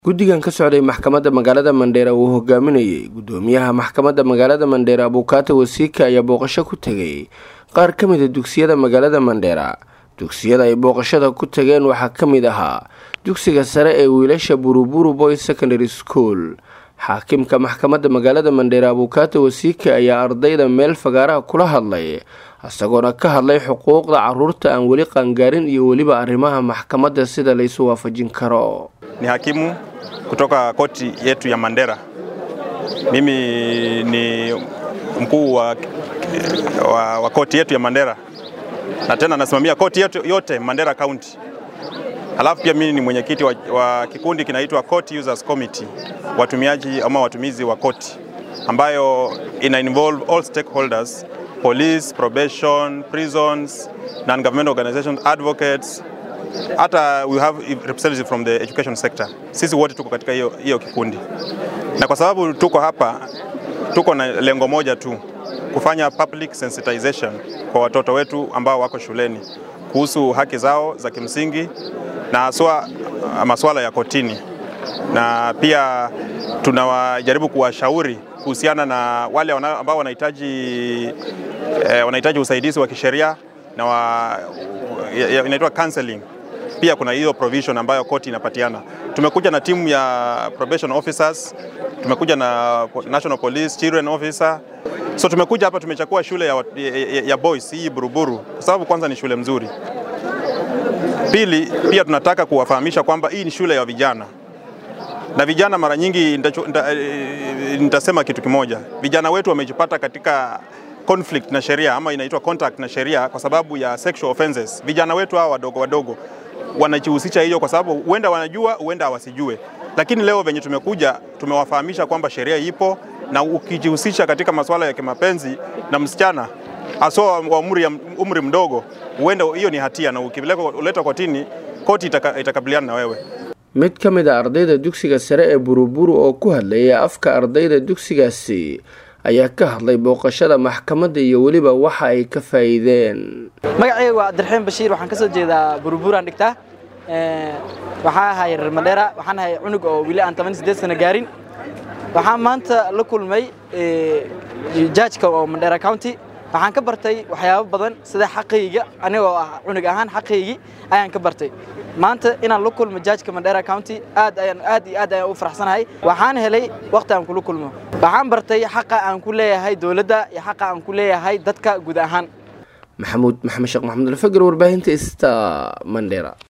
guddigan ka socday maxkamadda magaalada Mandera uu hogaaminayay gudoomiyaha maxkamadda magaalada Mandera Abukaata Wasiika ayaa booqasho ku tagay qaar ka mid ah dugsiyada magaalada Mandera. Dugsiyada ay booqashada ku tageen waxaa ka mid ahaa dugsiga sare ee wiilasha Buruburu Boys Secondary School. xaakimka maxkamadda magaalada Mandera Abukaata Wasiika ayaa ardayda meel fagaaraha kula hadlay asagoona ka hadlay xuquuqda carruurta aan weli qaangaarin iyo weliba arrimaha maxkamadda sida la isu waafajin karo. Ni hakimu kutoka koti yetu ya Mandera. Mimi ni mkuu wa koti yetu ya Mandera. Na tena nasimamia koti yetu yote Mandera County. Halafu pia mimi ni mwenyekiti wa kikundi kinaitwa Court Users Committee, watumiaji ama watumizi wa koti, ambayo ina involve all stakeholders: police, probation, prisons, non-government organizations, advocates. Hata we have representatives from the education sector. Sisi wote tuko katika hiyo kikundi. Na kwa sababu tuko hapa, tuko na lengo moja tu, kufanya public sensitization kwa watoto wetu ambao wako shuleni kuhusu haki zao za kimsingi na masuala ya kotini. Na pia tunawajaribu kuwashauri kuhusiana na wale ambao wanahitaji usaidizi wa kisheria na inaitwa counseling. Pia kuna hiyo provision ambayo koti inapatiana. Tumekuja na timu ya probation officers, tumekuja na National Police Children Officer. So tumekuja hapa, tumechukua shule ya boys hii Buruburu kwa sababu kwanza ni shule mzuri. Pili, pia tunataka kuwafahamisha kwamba hii ni shule ya vijana. Na vijana mara nyingi nitasema kitu kimoja. Vijana wetu wamejipata katika conflict na sheria ama inaitwa contact na sheria kwa sababu ya sexual offenses. Vijana wetu hawa wadogo wanajihusisha hiyo kwa sababu huenda wanajua, huenda wasijue. Lakini leo venye tumekuja, tumewafahamisha kwamba sheria ipo, na ukijihusisha katika masuala ya kimapenzi na msichana hasa wa umri mdogo, huenda hiyo ni hatia, na ukileta kotini, koti itakabiliana na wewe. mid ka mid ah ardayda dugsiga sare ee Buruburu oo ku hadlayay afka ardayda dugsigaasi ayaa ka hadlay booqashada maxkamadda iyo waliba waxa ay ka faa'iideen. magacaygu waa Abdirxiin Bashiir, waxaan ka soo jeedaa Buruburu aan dhigtaa. waxaan ahay reer Mandera, waxaan ahay cunug oo wili aan 18 sano gaarin. waxaan maanta la kulmay judge-ka oo Mandera County. waxaan ka bartay waxyaabo badan sida xaqayga, anigoo ah cunug ahaan xaqaygi ayaan ka bartay. maanta inaan la kulmo judge-ka Mandera County aad ayaan u faraxsanahay. waxaan helay waqti aan kula kulmo. waxaan bartay xaqa aan ku leeyahay dawladda iyo xaqa aan ku leeyahay dadka guud ahaan. Maxamed Sheekh Maxamed Al-Fagr, warbaahinta Mandera.